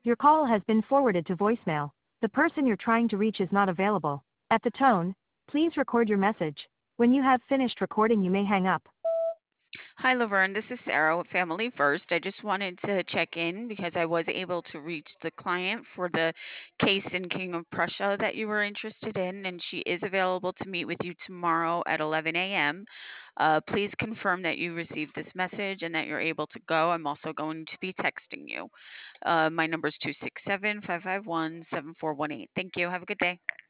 Your call has been forwarded to voicemail. The person you're trying to reach is not available. At the tone, please record your message. When you have finished recording, you may hang up. Hi, Laverne. This is Sarah with Family First. I just wanted to check in because I was able to reach the client for the case in King of Prussia that you were interested in, and she is available to meet with you tomorrow at 11 a.m. Please confirm that you received this message and that you're able to go. I'm also going to be texting you. My number is 267 551 7418. Thank you. Have a good day.